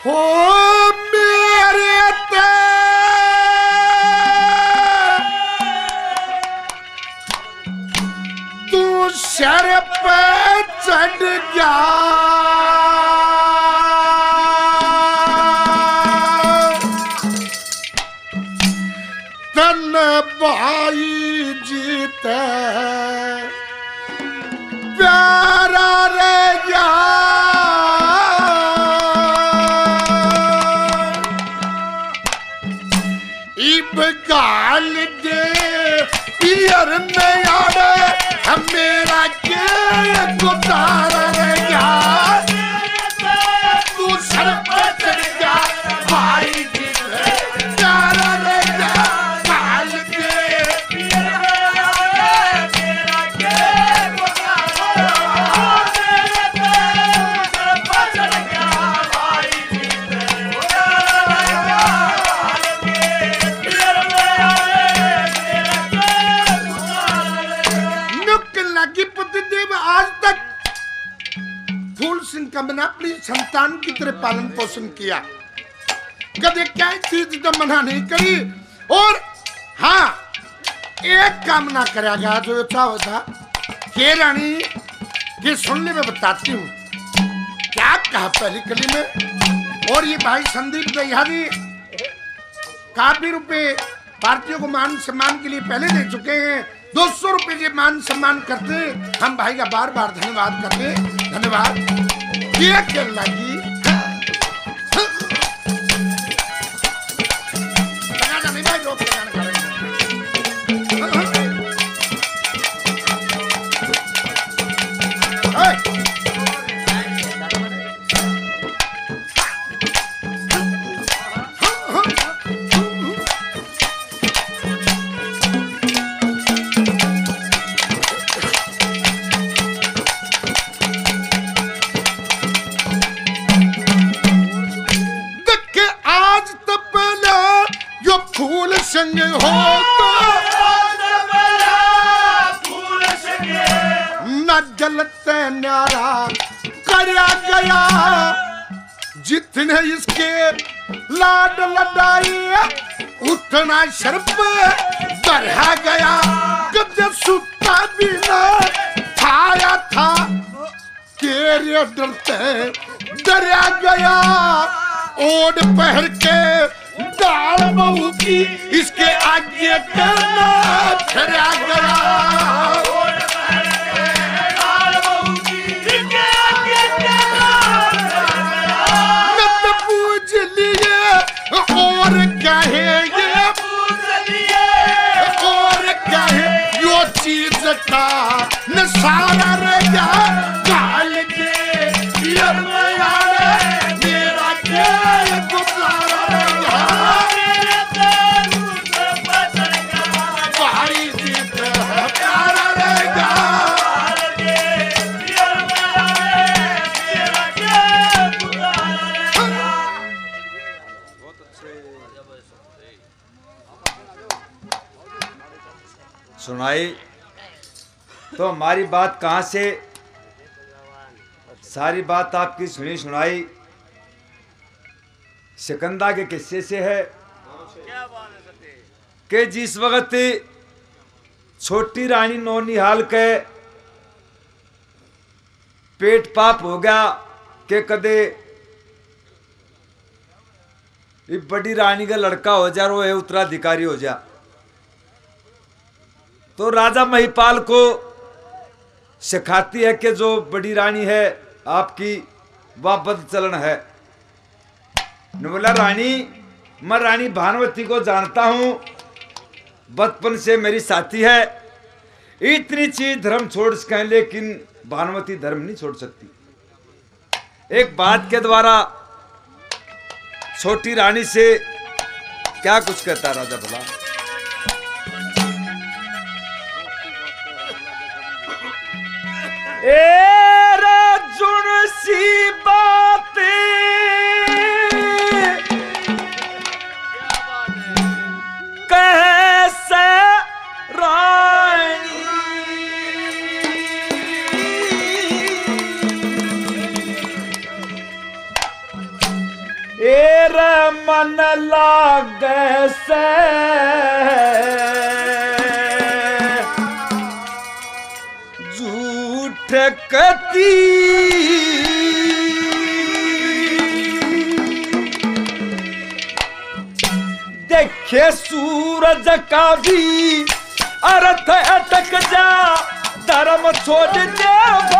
हो मेरे तू सर पे चढ़ गया तन भाई जीते प्यारा रह गया इब गाल दे पियर में आड़े मेरा के गुजारा रह गया तू सर पर चढ़ गया भाई जी प्यारा रह गया गाल दे पियर में आड़े मेरा के गुजारा सर पर चढ़ गया भाई जी आज तक फूल सिंह का मैंने अपनी संतान की तरह पालन पोषण किया, कभी क्या चीज तो मना नहीं करी। और हाँ, एक कामना करा गया जो अच्छा होता के रानी ये सुनने में बताती हूँ क्या कहा पहली कली में। और ये भाई संदीप दहियारी काफी रुपए भारतीयों को मान सम्मान के लिए पहले दे चुके हैं। 200 रुपए के मान सम्मान करते हम भाई का बार बार धन्यवाद करते। धन्यवाद। ये क्या लगी नहीं भाई लोग संग हो न जलते न्यारा करया गया जितने इसके लाड लड़ाई उतना शर्प बढ़ा गया। कद सुता बिना छाया था तेरे डरते डरा गया। ओढ़ पहर के दाल बहू की इसके आगे करना ठहरा गया। नत पूछ लिए और कहेंगे और कहे यो चीज का नशारा रह गया। गाल के पियर में आड़े मेरा के गुजारा रह गया। सुनाई तो हमारी बात कहाँ से, सारी बात आपकी सुनी सुनाई सिकंदा के किस्से से है कि जिस वक्त छोटी रानी नौनिहाल के पेट पाप हो गया कि कदे बड़ी रानी का लड़का हो जा, वो है उत्तराधिकारी हो जा, तो राजा महिपाल को सिखाती है कि जो बड़ी रानी है आपकी वह बद चलन है। बोला रानी, मैं रानी भानुमति को जानता हूं, बचपन से मेरी साथी है, इतनी चीज धर्म छोड़ सकें लेकिन भानुमति धर्म नहीं छोड़ सकती। एक बात के द्वारा छोटी रानी से क्या कुछ कहता राजा भला। जुन सी बातें कैसे रानी एर मन लागे से झूठ कती देखे सूरज का भी अर्थ अटक जा धर्म छोड़ दे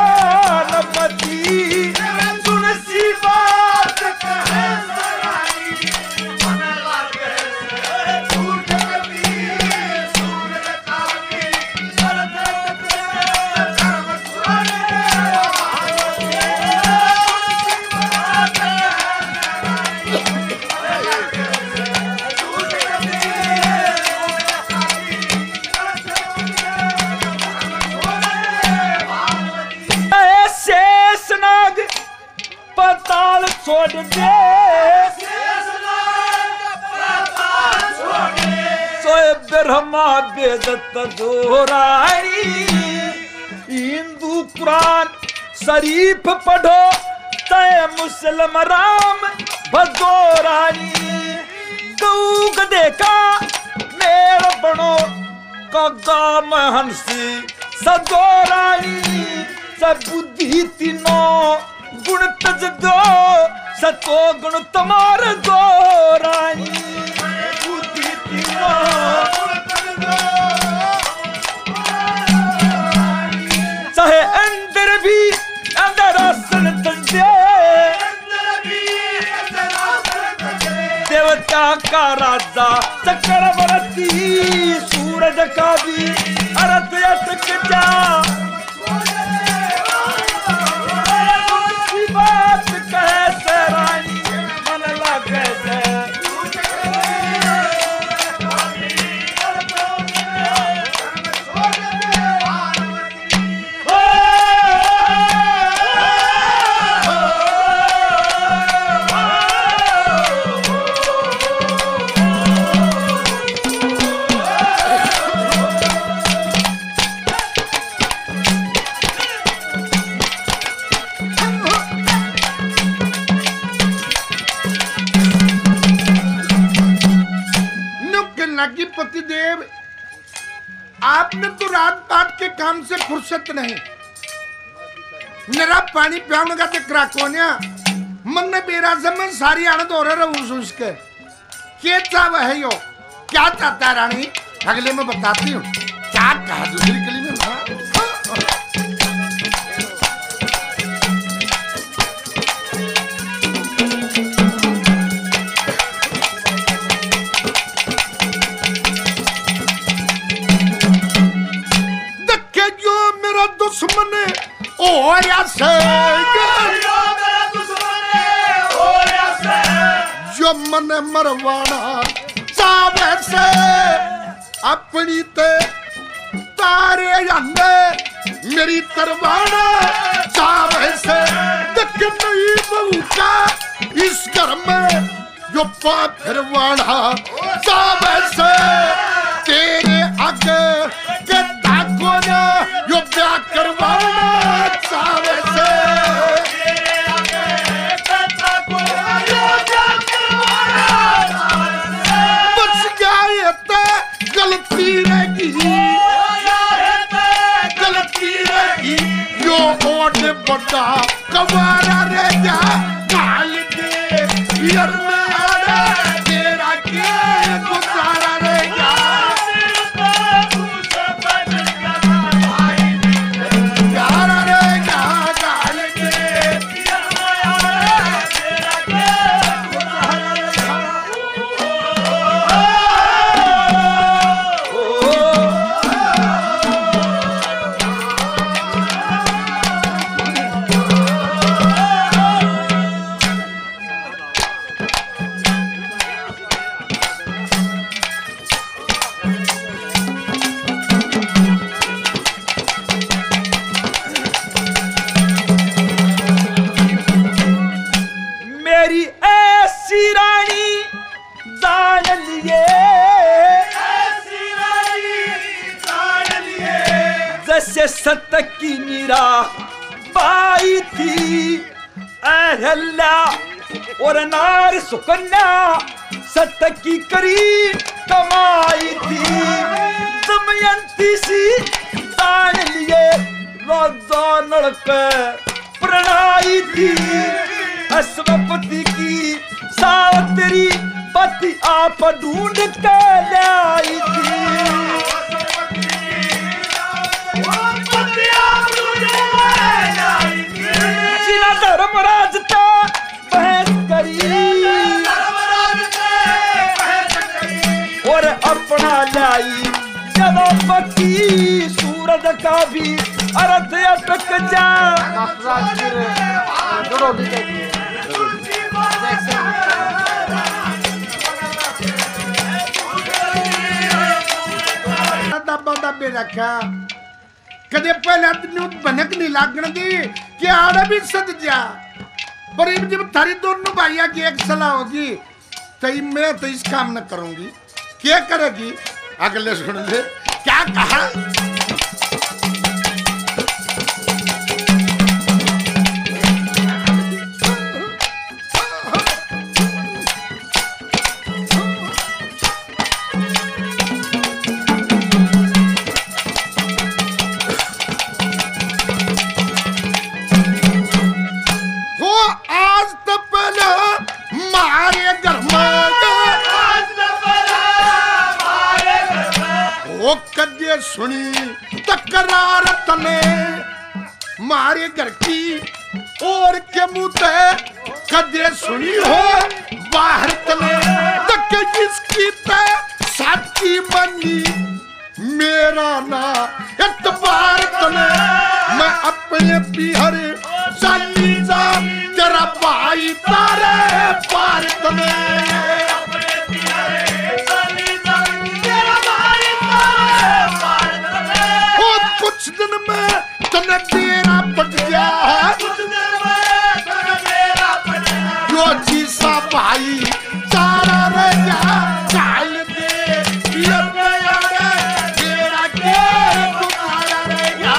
वानपति सुन सी बात कहे पताल छोड़ दे सोए ब्रह्मा वेदत दोरानी हिंदू कुरान शरीफ पढ़ो तय मुस्लिम राम भदोरानी गऊ गधे का मेर बनो कगा महंसी सदोरानी सब बुद्धि तीनों गुण तज दो सतो गुण तमार दो रानी बुद्धि तीनों चाहे अंदर भी अंदर आसन तंजे देवता का राजा चक्रवर्ती सूरज का भी अर्थ अटक जा बात कैसे रानी मन लगे से पतिदेव आपने तो रात पाट के काम से फुर्सत नहीं मेरा पानी पियाने का दिक्रा कोन्या मन ने बेरा जमन सारी आनंद हो रहा उसके क्या चाह है यो क्या चाहता है रानी अगले में बताती हूँ क्या कहा दूसरी गली में दुश्मन ओया से जो मन मरवाना चावे से अपनी ते तारे अंदे मेरी तरवाना चावे से तक नहीं बहू का इस घर में जो पाप फिरवाना चावे से तेरे आगे के ताको ना यो क्या करवाना चावे से बच जाए तो गलती रहेगी गलती रहेगी यो ओट बड़ा कवारा रह जा काल दे यार में आड़ा तेरा क्या गुजारा रहेगा जैसे सत की मीरा बाई थी अहल्या और नार सुकन्या सत की करी कमाई थी। दमयंती सी तान लिए राजा नल पे प्रणाई थी। अश्वपति की सावत्री पति आप ढूंढ के ले आई थी। जिना धर्मराज का बहस करी और अपना लाई जदापति सूरज का भी अर्थ अटक जा। दबा दबे रखा कदे पहले दिन भनक नहीं लागण दी कि आड़ा भी सद जा। पर जब थारी दोनों भाइया की एक सलाह होगी तो मैं तो इस काम न करूंगी। क्या करेगी अगले सुन ले क्या कहा। सुनी तकरार तने मारे घर की और के मुंह कदे सुनी हो बाहर तने तक जिसकी ते साथी बनी मेरा ना एतबार तने। मैं अपने पीहर चली जा तेरा भाई तारे पार तने। कुछ दिन में तने तेरा पट गया यो जीसा भाई तारा रह गया चाल दे तेरा के तुम्हारा रह गया।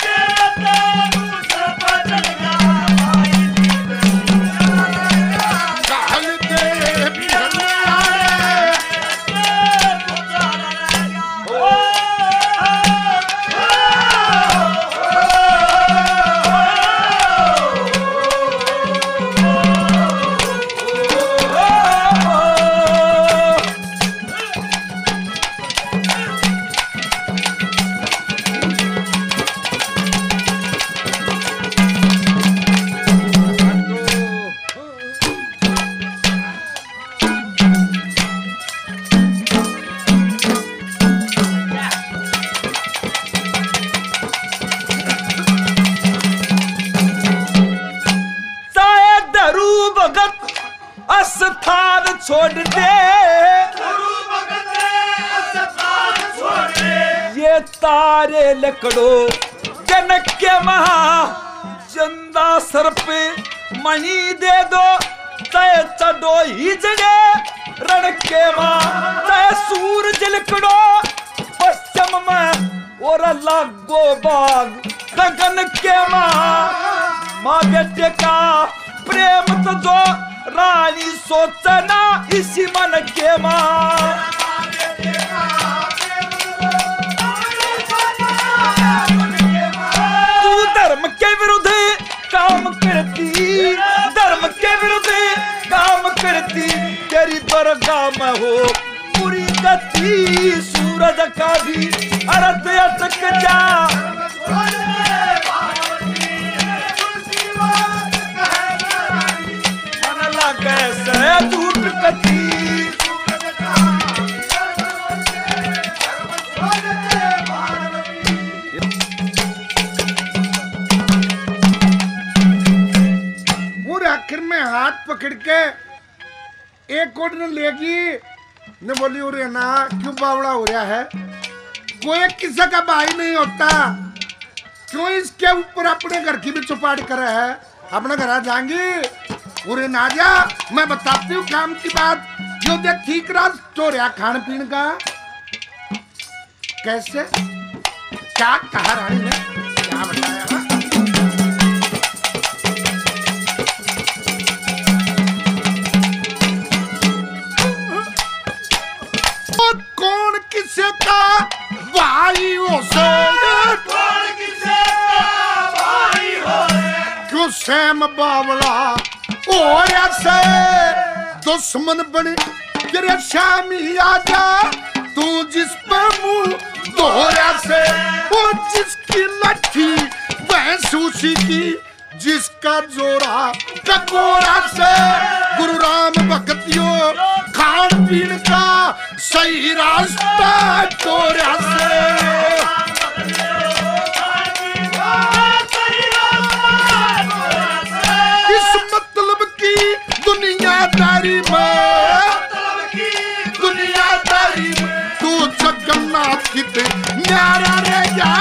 चाल दे स्थान छोड़ दे ये तारे लकड़ो जनक के महा चंदा सर पे मणि दे दो तय चढ़ो ही जड़े रण के मां तय सूरज लकड़ो पश्चिम में और लागो बाग गगन के मां बेटे का प्रेम तो जो रानी सोचना इसी मन के मां। तू धर्म के विरुद्ध काम करती धर्म के विरुद्ध काम करती तेरी बरगाह में हो पूरी गति सूरज का भी अर्थ अटक जा। कैसे टूट कती पूरे आखिर में हाथ पकड़ के एक कोट ने लेगी ने बोली उरे ना क्यों बावड़ा हो रहा है कोई किसी का भाई नहीं होता क्यों इसके ऊपर अपने घर की भी चौपाट कर रहा है। अपने घर आ जाएंगी पूरे ना जा मैं बताती हूँ काम की बात। जो दे ठीक राज तो रहा खान पीन का कैसे क्या कहा रानी ने क्या बताया। श्याम बावला और ऐसे दुश्मन बने तेरे श्यामी आजा तू जिस पे मुंह दोहरा से वो जिसकी लट्ठी भैंस उसी की जिसका जोरा टकोरा से गुरु राम भक्तियों खान पीन का सही रास्ता तोरा से इस मतलब की दुनियादारी में तू जगन्नाथ की ते न्यारा रह जा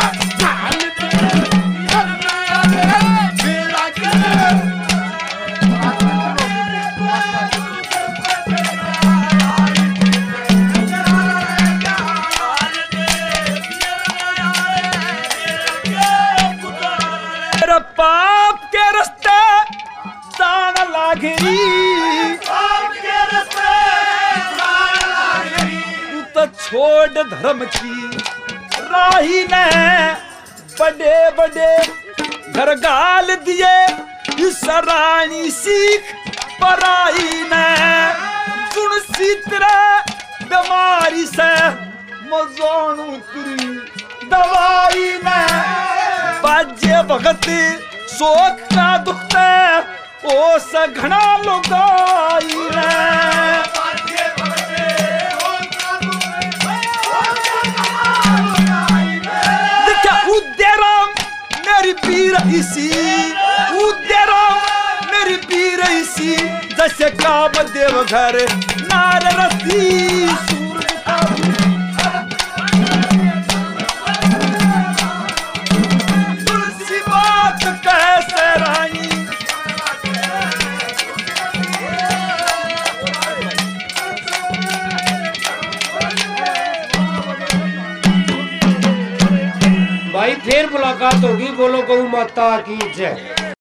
पाप के रास्ते दान लागरी तू तो छोड़ धर्म की राही ने बड़े बड़े घर गाल दिए इस रानी सीख पराई ने सुन सीतरे बीमारी से मजानू तुरी दवाई ने बाजे भगत शोक का दुखते ओ सघना लुगाई देखा उद्देराम मेरी पीर इसी उद्देराम मेरी पीर इसी जैसे काम देव घर नार रसी भाई फिर मुलाकात होगी। बोलो गौ माता की जय।